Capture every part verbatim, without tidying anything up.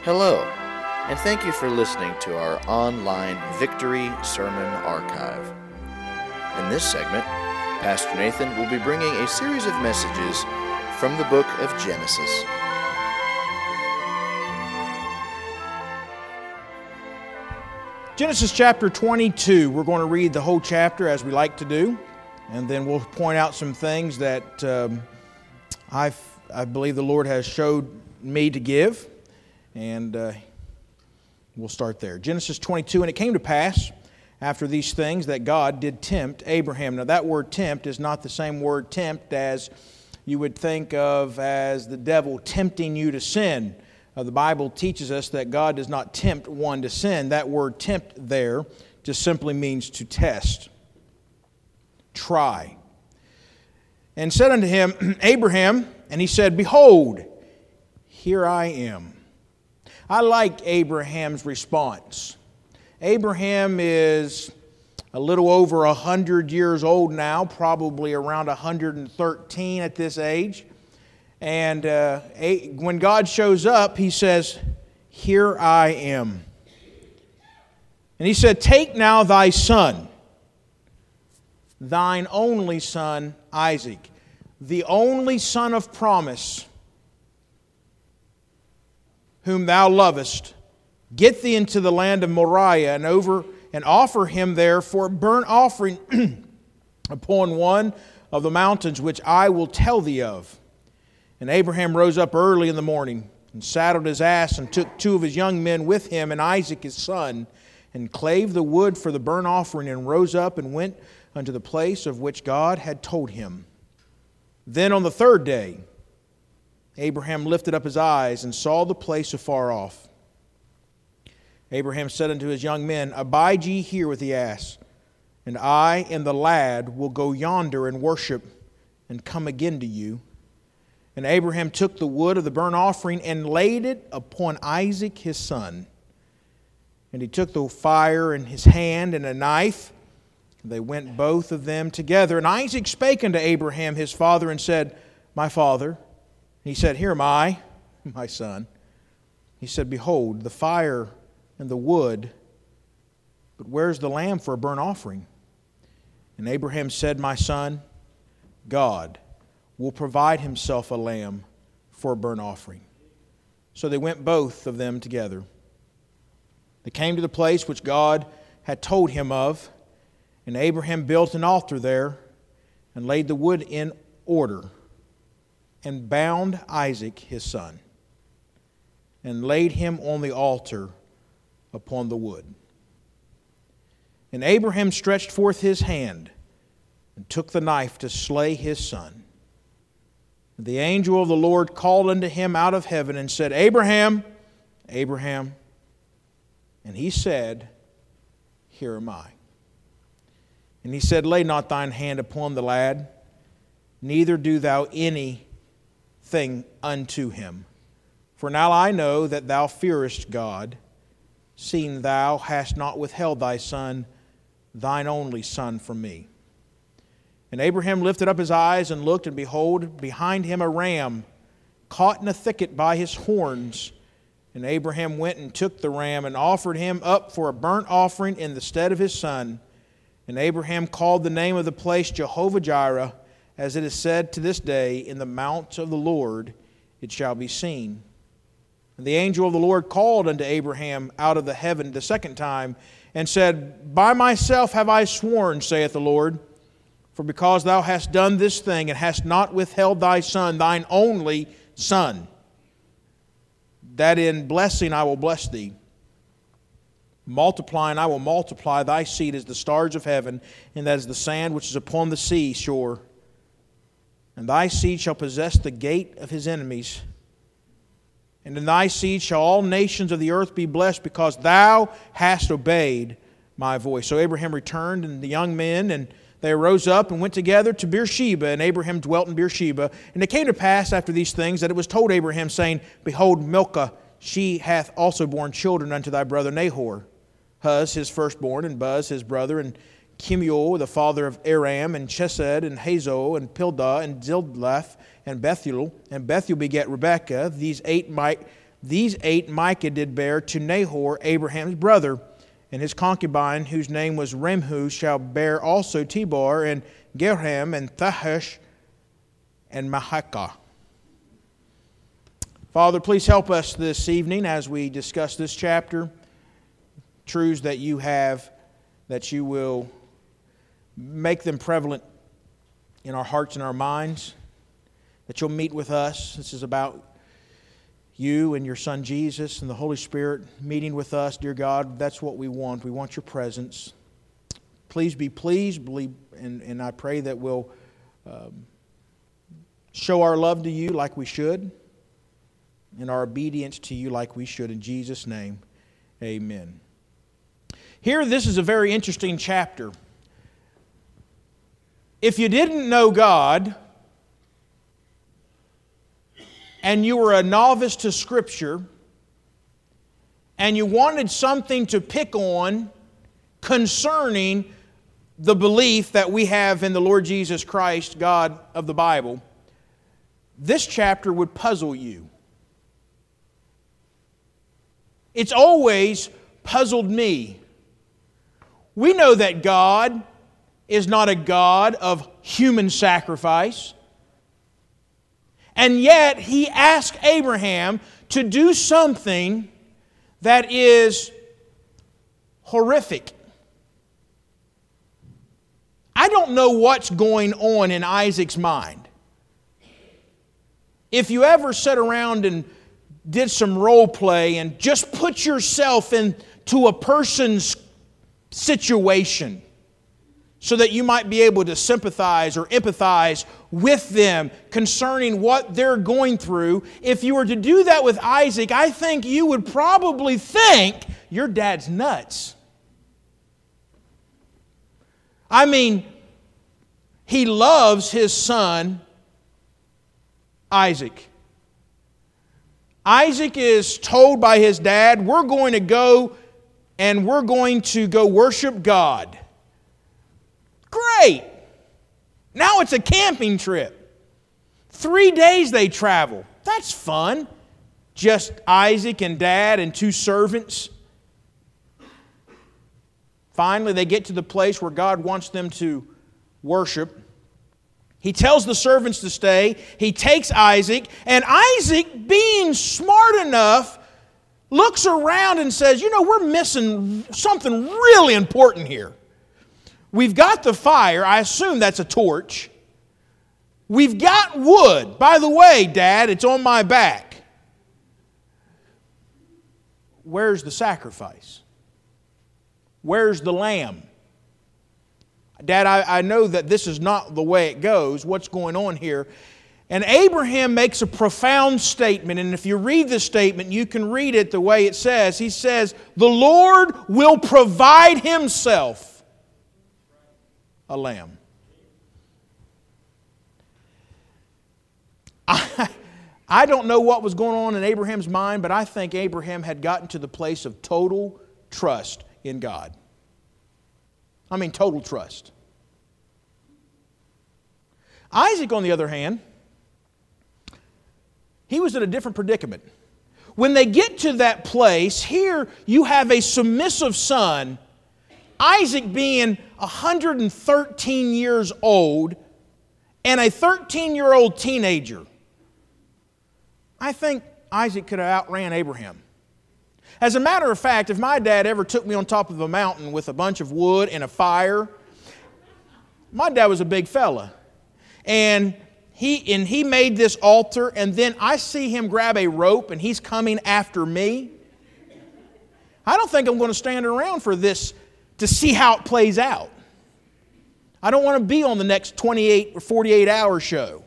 Hello, and thank you for listening to our online Victory Sermon Archive. In this segment, Pastor Nathan will be bringing a series of messages from the book of Genesis. Genesis chapter twenty-two. We're going to read the whole chapter as we like to do, and then we'll point out some things that um, I I believe the Lord has showed me to give, and uh, we'll start there. Genesis twenty-two, and it came to pass after these things that God did tempt Abraham. Now that word tempt is not the same word tempt as you would think of as the devil tempting you to sin. Uh, the Bible teaches us that God does not tempt one to sin. That word tempt there just simply means to test, try. And said unto him, Abraham, and he said, Behold, here I am. I like Abraham's response. Abraham is a little over one hundred years old now, probably around one hundred thirteen at this age. And uh, when God shows up, he says, Here I am. And he said, Take now thy son, thine only son, Isaac, the only son of promise, whom thou lovest, get thee into the land of Moriah, and over and offer him there for a burnt offering upon one of the mountains which I will tell thee of. And Abraham rose up early in the morning, and saddled his ass, and took two of his young men with him, and Isaac his son, and clave the wood for the burnt offering, and rose up and went unto the place of which God had told him. Then on the third day, Abraham lifted up his eyes, and saw the place afar off. Abraham said unto his young men, Abide ye here with the ass, and I and the lad will go yonder and worship, and come again to you. And Abraham took the wood of the burnt offering and laid it upon Isaac his son. And he took the fire in his hand and a knife, and they went both of them together. And Isaac spake unto Abraham his father and said, My father. And he said, Here am I, my son. He said, Behold, the fire and the wood, but where's the lamb for a burnt offering? And Abraham said, My son, God will provide himself a lamb for a burnt offering. So they went both of them together. They came to the place which God had told him of, and Abraham built an altar there, and laid the wood in order, and bound Isaac his son, and laid him on the altar upon the wood. And Abraham stretched forth his hand, and took the knife to slay his son. The angel of the Lord called unto him out of heaven and said, Abraham, Abraham. And he said, Here am I. And he said, Lay not thine hand upon the lad, neither do thou anything unto him. For now I know that thou fearest God, seeing thou hast not withheld thy son, thine only son, from me. And Abraham lifted up his eyes and looked, and behold, behind him a ram, caught in a thicket by his horns. And Abraham went and took the ram, and offered him up for a burnt offering in the stead of his son. And Abraham called the name of the place Jehovah-Jireh, as it is said to this day, In the mount of the Lord it shall be seen. And the angel of the Lord called unto Abraham out of the heaven the second time, and said, By myself have I sworn, saith the Lord, for because thou hast done this thing, and hast not withheld thy son, thine only son, that in blessing I will bless thee, multiplying I will multiply thy seed as the stars of heaven, and as the sand which is upon the sea shore. And thy seed shall possess the gate of his enemies. And in thy seed shall all nations of the earth be blessed, because thou hast obeyed my voice. So Abraham returned, and the young men, and they arose up and went together to Beersheba, and Abraham dwelt in Beersheba. And it came to pass after these things that it was told Abraham, saying, Behold, Milcah, she hath also borne children unto thy brother Nahor. Huz his firstborn, and Buz his brother, and Kemuel the father of Aram, and Chesed, and Hazo, and Pildah, and Zildath, and Bethuel. And Bethuel begat Rebekah. These eight might These eight Micah did bear to Nahor, Abraham's brother, and his concubine, whose name was Remhu, shall bear also Tibor, and Gerham, and Thahash, and Mahakah. Father, please help us this evening as we discuss this chapter. Truths that you have, that you will make them prevalent in our hearts and our minds, that you'll meet with us. This is about you and your Son Jesus and the Holy Spirit meeting with us, dear God. That's what we want. We want your presence. Please be pleased, believe, and, and I pray that we'll um, show our love to you like we should, and our obedience to you like we should. In Jesus' name, amen. Here, this is a very interesting chapter. If you didn't know God, and you were a novice to Scripture, and you wanted something to pick on concerning the belief that we have in the Lord Jesus Christ, God of the Bible, this chapter would puzzle you. It's always puzzled me. We know that God is not a God of human sacrifice. And yet, He asked Abraham to do something that is horrific. I don't know what's going on in Isaac's mind. If you ever sat around and did some role play and just put yourself into a person's situation so that you might be able to sympathize or empathize with them concerning what they're going through. If you were to do that with Isaac, I think you would probably think your dad's nuts. I mean, he loves his son, Isaac. Isaac is told by his dad, we're going to go and we're going to go worship God. Great! Now it's a camping trip. Three days they travel. That's fun. Just Isaac and Dad and two servants. Finally, they get to the place where God wants them to worship. He tells the servants to stay. He takes Isaac, and Isaac, being smart enough, looks around and says, you know, we're missing something really important here. We've got the fire. I assume that's a torch. We've got wood. By the way, Dad, it's on my back. Where's the sacrifice? Where's the lamb? Dad, I, I know that this is not the way it goes. What's going on here? And Abraham makes a profound statement, and if you read the statement, you can read it the way it says. He says, the Lord will provide Himself a lamb. I, I don't know what was going on in Abraham's mind, but I think Abraham had gotten to the place of total trust in God. I mean, total trust. Isaac, on the other hand, he was in a different predicament. When they get to that place, here you have a submissive son, Isaac being one hundred thirteen years old, and a thirteen-year-old teenager. I think Isaac could have outran Abraham. As a matter of fact, if my dad ever took me on top of a mountain with a bunch of wood and a fire, my dad was a big fella. And he, and he made this altar, and then I see him grab a rope, and he's coming after me. I don't think I'm going to stand around for this to see how it plays out. I don't want to be on the next twenty-eight or forty-eight hour show.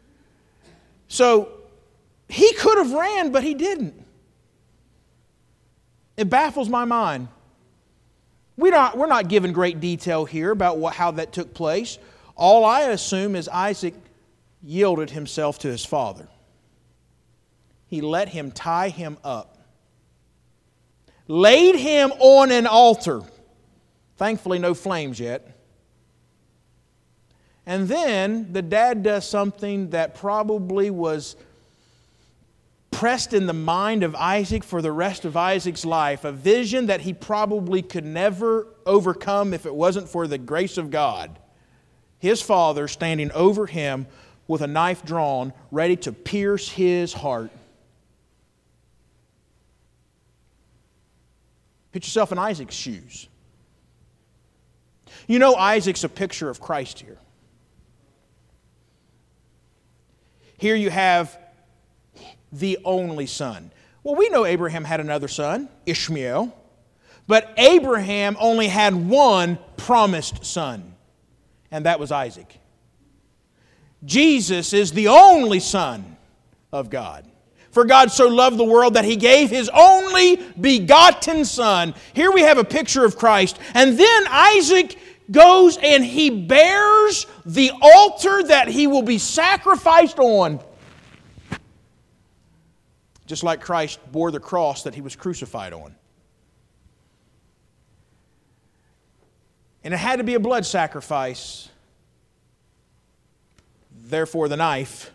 So he could have ran, but he didn't. It baffles my mind. We don't, we're not given great detail here about what, how that took place. All I assume is Isaac yielded himself to his father. He let him tie him up. Laid him on an altar. Thankfully, no flames yet. And then the dad does something that probably was impressed in the mind of Isaac for the rest of Isaac's life, a vision that he probably could never overcome if it wasn't for the grace of God. His father standing over him with a knife drawn, ready to pierce his heart. Put yourself in Isaac's shoes. You know Isaac's a picture of Christ here. Here you have the only son. Well, we know Abraham had another son, Ishmael, but Abraham only had one promised son, and that was Isaac. Jesus is the only Son of God. For God so loved the world that He gave His only begotten Son. Here we have a picture of Christ. And then Isaac goes and he bears the altar that he will be sacrificed on. Just like Christ bore the cross that He was crucified on. And it had to be a blood sacrifice. Therefore the knife.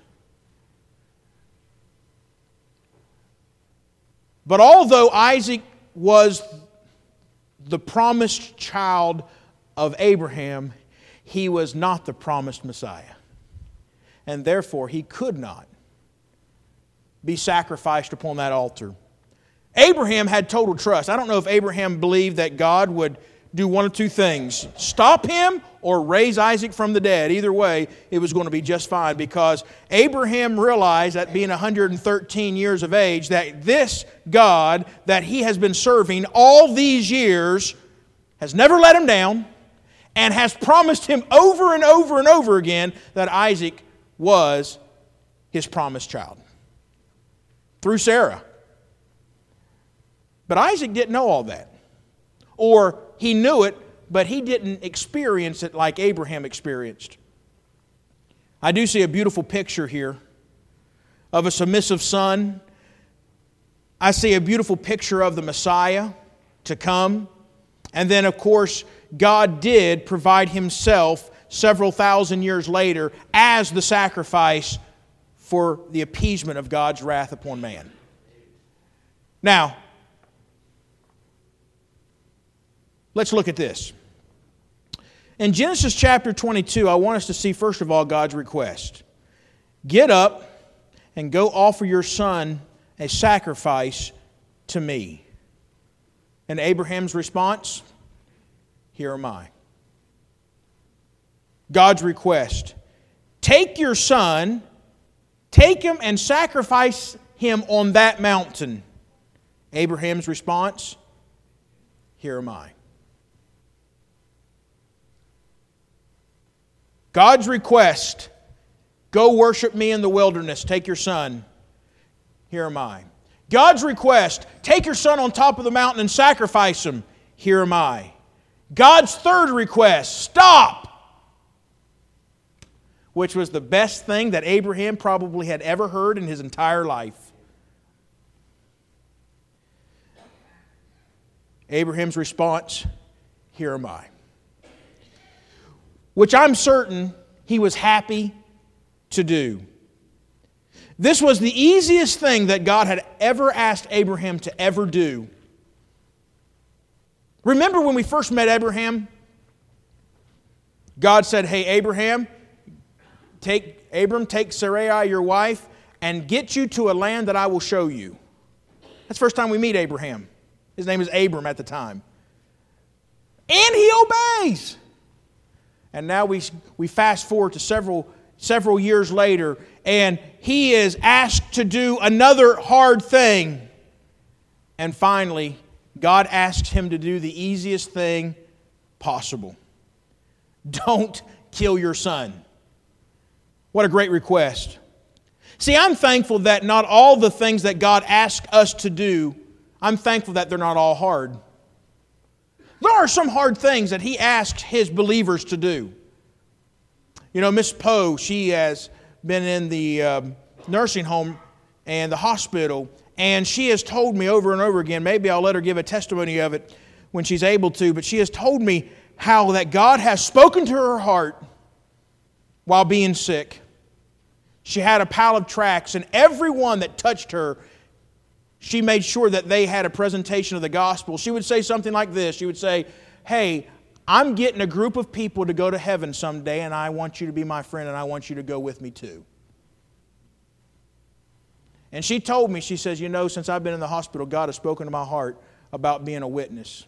But although Isaac was the promised child of Abraham, he was not the promised Messiah. And therefore he could not be sacrificed upon that altar. Abraham had total trust. I don't know if Abraham believed that God would do one of two things: stop him or raise Isaac from the dead. Either way, it was going to be just fine, because Abraham realized, at being one hundred thirteen years of age, that this God that he has been serving all these years has never let him down and has promised him over and over and over again that Isaac was his promised child through Sarah. But Isaac didn't know all that. Or he knew it, but he didn't experience it like Abraham experienced. I do see a beautiful picture here of a submissive son. I see a beautiful picture of the Messiah to come. And then, of course, God did provide Himself several thousand years later as the sacrifice for the appeasement of God's wrath upon man. Now, let's look at this. In Genesis chapter twenty-two, I want us to see, first of all, God's request. Get up and go offer your son a sacrifice to me. And Abraham's response, here am I. God's request. Take your son, take him and sacrifice him on that mountain. Abraham's response, here am I. God's request, go worship me in the wilderness, take your son. Here am I. God's request, take your son on top of the mountain and sacrifice him. Here am I. God's third request, stop! Which was the best thing that Abraham probably had ever heard in his entire life. Abraham's response, here am I. Which I'm certain he was happy to do. This was the easiest thing that God had ever asked Abraham to ever do. Remember when we first met Abraham? God said, hey, Abraham, take Abram, take Sarai, your wife, and get you to a land that I will show you. That's the first time we meet Abraham. His name is Abram at the time. And he obeys. And now we, we fast forward to several, several years later, and he is asked to do another hard thing. And finally, God asks him to do the easiest thing possible. Don't kill your son. What a great request. See, I'm thankful that not all the things that God asks us to do, I'm thankful that they're not all hard. There are some hard things that He asks His believers to do. You know, Miss Poe, she has been in the um, nursing home and the hospital, and she has told me over and over again, maybe I'll let her give a testimony of it when she's able to, but she has told me how that God has spoken to her heart while being sick. She had a pile of tracts, and everyone that touched her she made sure that they had a presentation of the gospel. She would say something like this. She would say, hey, I'm getting a group of people to go to heaven someday, and I want you to be my friend, and I want you to go with me too. And she told me, she says, you know, since I've been in the hospital, God has spoken to my heart about being a witness.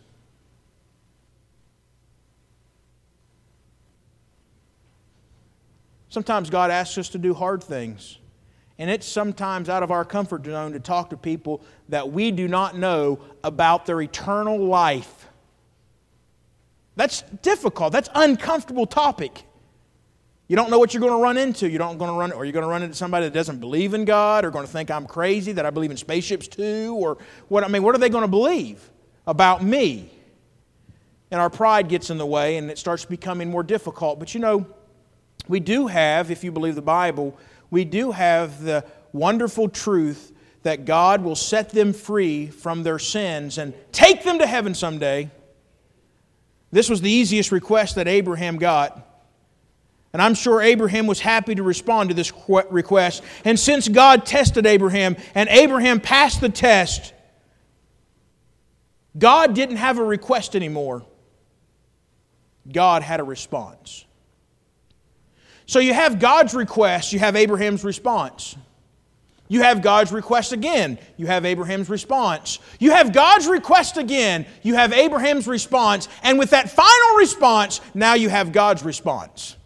Sometimes God asks us to do hard things. And it's sometimes out of our comfort zone to talk to people that we do not know about their eternal life. That's difficult. That's an uncomfortable topic. You don't know what you're going to run into. You don't going to run, or you're going to run into somebody that doesn't believe in God, or going to think I'm crazy, that I believe in spaceships too, or what? I mean, what are they going to believe about me? And our pride gets in the way, and it starts becoming more difficult. But you know, we do have, if you believe the Bible, we do have the wonderful truth that God will set them free from their sins and take them to heaven someday. This was the easiest request that Abraham got. And I'm sure Abraham was happy to respond to this request. And since God tested Abraham and Abraham passed the test, God didn't have a request anymore. God had a response. So you have God's request, you have Abraham's response. You have God's request again, you have Abraham's response. You have God's request again, you have Abraham's response. And with that final response, now you have God's response.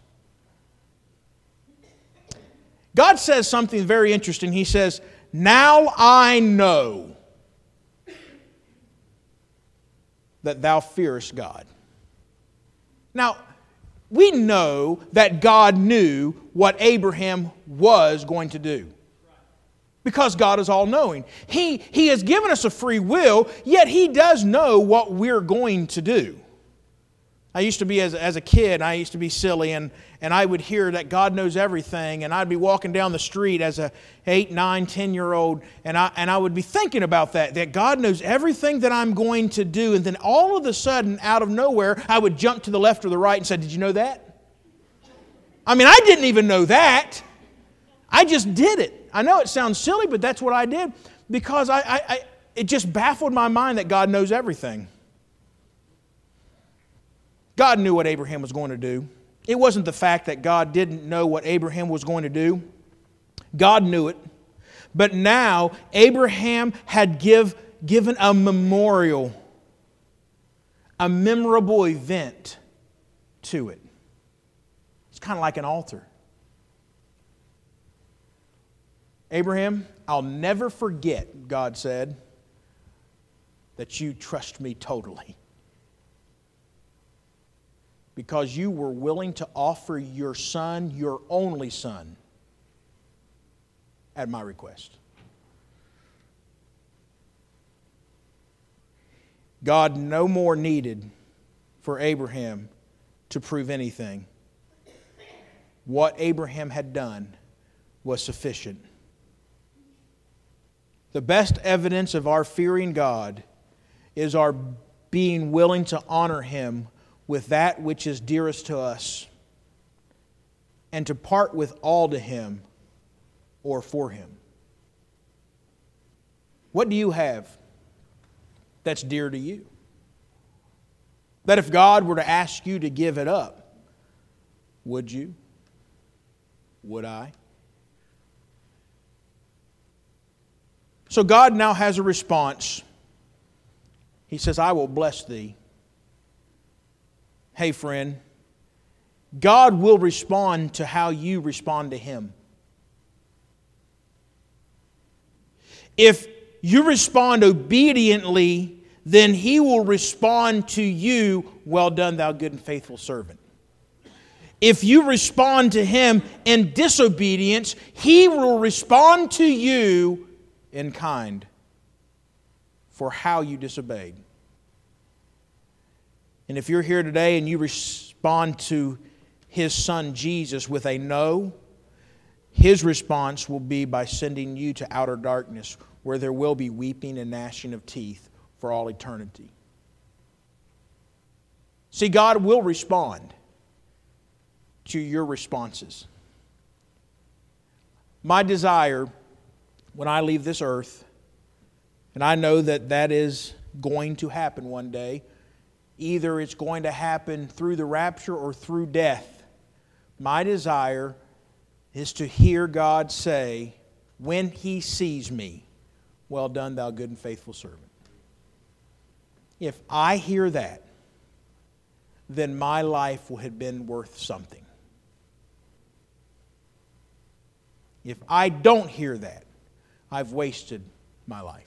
God says something very interesting. He says, now I know that thou fearest God. Now, we know that God knew what Abraham was going to do. Because God is all-knowing. He, he has given us a free will, yet He does know what we're going to do. I used to be, as, as a kid, I used to be silly, and, and I would hear that God knows everything, and I'd be walking down the street as a eight, nine, ten-year-old, and I, and I would be thinking about that, that God knows everything that I'm going to do, and then all of a sudden, out of nowhere, I would jump to the left or the right and say, did you know that? I mean, I didn't even know that. I just did it. I know it sounds silly, but that's what I did, because I, I, I it just baffled my mind that God knows everything. God knew what Abraham was going to do. It wasn't the fact that God didn't know what Abraham was going to do. God knew it. But now Abraham had give, given a memorial, a memorable event to it. It's kind of like an altar. Abraham, I'll never forget, God said, that you trust me totally. Because you were willing to offer your son, your only son, at my request. God no more needed for Abraham to prove anything. What Abraham had done was sufficient. The best evidence of our fearing God is our being willing to honor Him with that which is dearest to us, and to part with all to Him or for Him. What do you have that's dear to you? That if God were to ask you to give it up, would you? Would I? So God now has a response. He says, I will bless thee. Hey friend, God will respond to how you respond to Him. If you respond obediently, then He will respond to you, well done, thou good and faithful servant. If you respond to Him in disobedience, He will respond to you in kind for how you disobeyed. And if you're here today and you respond to His Son Jesus with a no, His response will be by sending you to outer darkness where there will be weeping and gnashing of teeth for all eternity. See, God will respond to your responses. My desire when I leave this earth And I know that that is going to happen one day. Either it's going to happen through the rapture or through death. My desire is to hear God say, when He sees me, well done, thou good and faithful servant. If I hear that, then my life will have been worth something. If I don't hear that, I've wasted my life.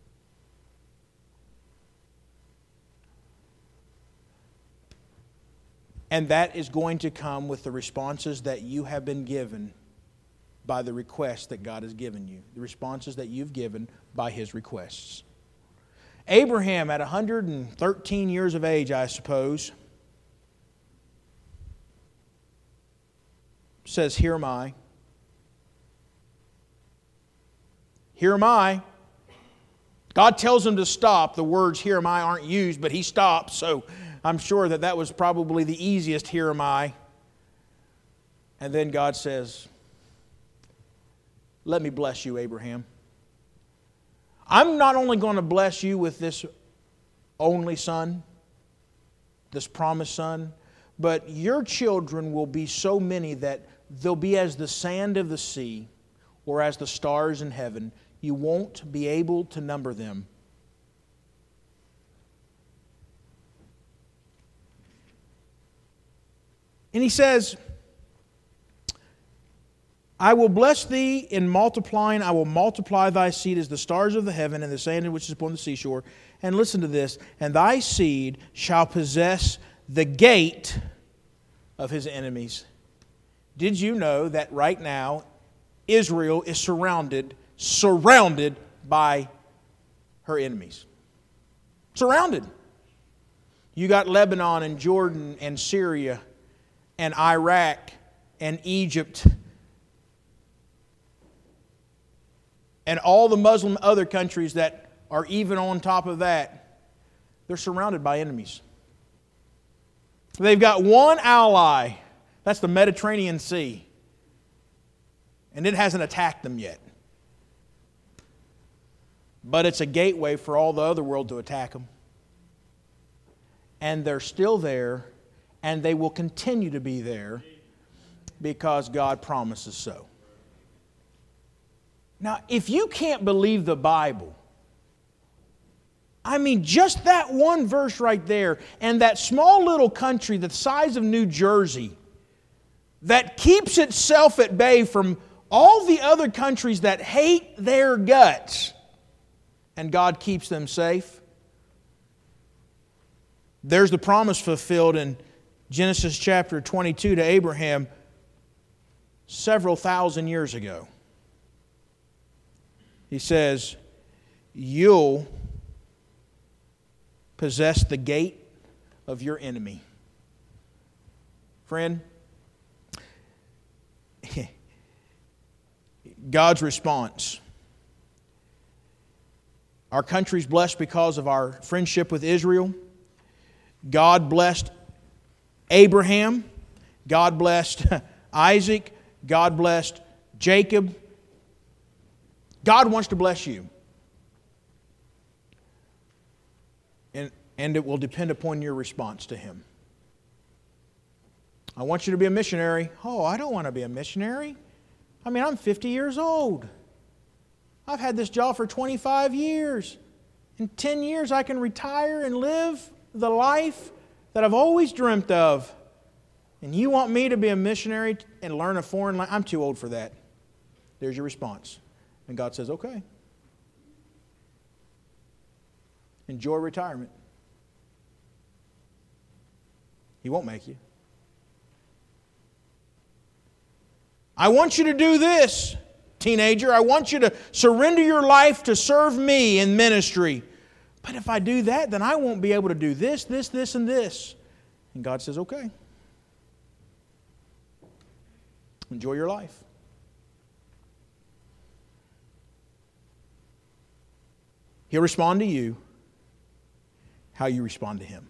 And that is going to come with the responses that you have been given by the requests that God has given you. The responses that you've given by His requests. Abraham, at one hundred thirteen years of age, I suppose, says, "Here am I. Here am I." God tells him to stop. The words "here am I" aren't used, but he stops, so I'm sure that that was probably the easiest "here am I." And then God says, "Let me bless you, Abraham. I'm not only going to bless you with this only son, this promised son, but your children will be so many that they'll be as the sand of the sea or as the stars in heaven. You won't be able to number them." And He says, "I will bless thee in multiplying. I will multiply thy seed as the stars of the heaven and the sand which is upon the seashore." And listen to this. "And thy seed shall possess the gate of his enemies." Did you know that right now Israel is surrounded, surrounded by her enemies? Surrounded. You got Lebanon and Jordan and Syria and Iraq and Egypt and all the Muslim other countries that are even on top of that. They're surrounded by enemies. They've got one ally. That's the Mediterranean Sea. And it hasn't attacked them yet. But it's a gateway for all the other world to attack them. And they're still there, and they will continue to be there because God promises so. Now, if you can't believe the Bible, I mean, just that one verse right there, and that small little country the size of New Jersey that keeps itself at bay from all the other countries that hate their guts, and God keeps them safe. There's the promise fulfilled in Genesis chapter twenty-two to Abraham several thousand years ago. He says, "You'll possess the gate of your enemy." Friend, God's response. Our country's blessed because of our friendship with Israel. God blessed Abraham. God blessed Isaac. God blessed Jacob. God wants to bless you. And, and it will depend upon your response to Him. I want you to be a missionary. Oh, I don't want to be a missionary. I mean, I'm fifty years old. I've had this job for twenty-five years. In ten years, I can retire and live the life that I've always dreamt of. And you want me to be a missionary and learn a foreign language? I'm too old for that. There's your response. And God says, okay. Enjoy retirement. He won't make you. I want you to do this, teenager. I want you to surrender your life to serve me in ministry. But if I do that, then I won't be able to do this, this, this, and this. And God says, okay. Enjoy your life. He'll respond to you how you respond to Him.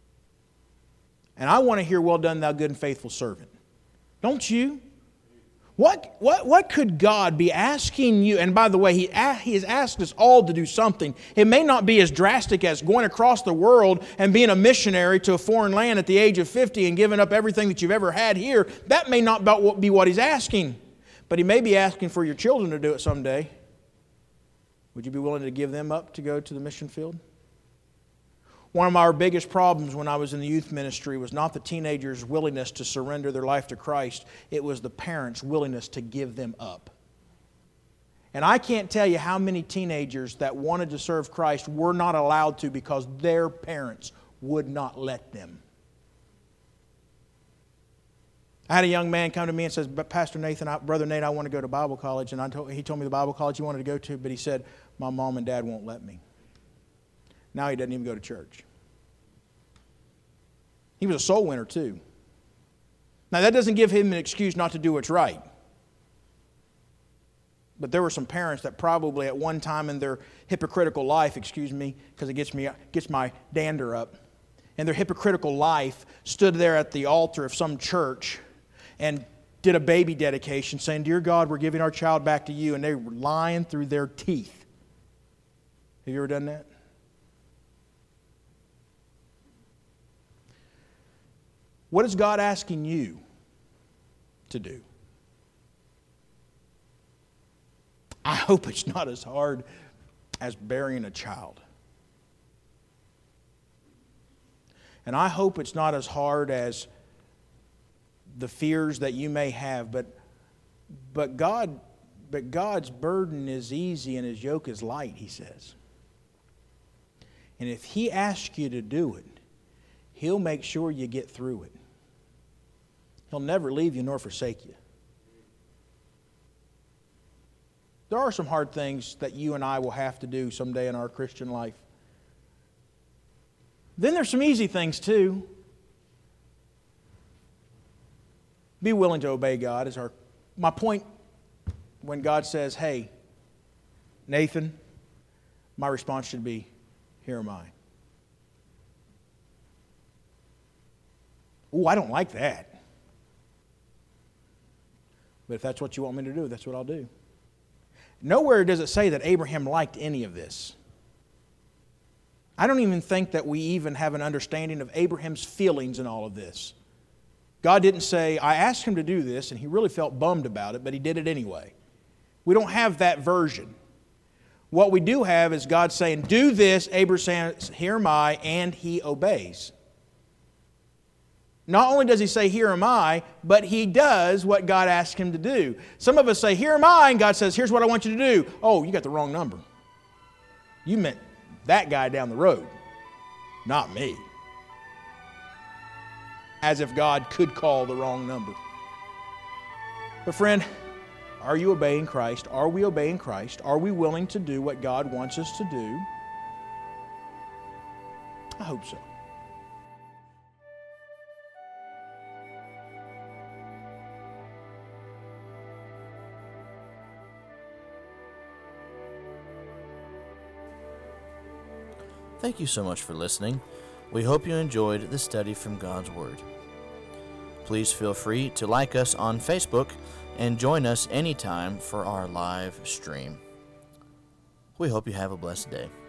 And I want to hear, well done, thou good and faithful servant. Don't you? What, what, what could God be asking you? And by the way, he, he has asked us all to do something. It may not be as drastic as going across the world and being a missionary to a foreign land at the age of fifty and giving up everything that you've ever had here. That may not be what he's asking. But he may be asking for your children to do it someday. Would you be willing to give them up to go to the mission field? One of our biggest problems when I was in the youth ministry was not the teenagers' willingness to surrender their life to Christ. It was the parents' willingness to give them up. And I can't tell you how many teenagers that wanted to serve Christ were not allowed to because their parents would not let them. I had a young man come to me and says, Pastor Nathan, I, Brother Nate, I want to go to Bible college. And I told, he told me the Bible college he wanted to go to, but he said, my mom and dad won't let me. Now he doesn't even go to church. He was a soul winner too. Now that doesn't give him an excuse not to do what's right. But there were some parents that probably at one time in their hypocritical life, excuse me, because it gets me gets my dander up, in their hypocritical life stood there at the altar of some church and did a baby dedication saying, Dear God, we're giving our child back to you. And they were lying through their teeth. Have you ever done that? What is God asking you to do? I hope it's not as hard as burying a child. And I hope it's not as hard as the fears that you may have, but but God but God's burden is easy and his yoke is light, he says. And if he asks you to do it, he'll make sure you get through it. He'll never leave you nor forsake you. There are some hard things that you and I will have to do someday in our Christian life. Then there's some easy things too. Be willing to obey God is our my point when God says, hey, Nathan, my response should be, here am I. Oh, I don't like that. But if that's what you want me to do, that's what I'll do. Nowhere does it say that Abraham liked any of this. I don't even think that we even have an understanding of Abraham's feelings in all of this. God didn't say, I asked him to do this, and he really felt bummed about it, but he did it anyway. We don't have that version. What we do have is God saying, do this, Abraham says, here am I, and he obeys. Not only does he say, here am I, but he does what God asked him to do. Some of us say, here am I, and God says, here's what I want you to do. Oh, you got the wrong number. You meant that guy down the road, not me. As if God could call the wrong number. But friend, are you obeying Christ? Are we obeying Christ? Are we willing to do what God wants us to do? I hope so. Thank you so much for listening. We hope you enjoyed the study from God's Word. Please feel free to like us on Facebook and join us anytime for our live stream. We hope you have a blessed day.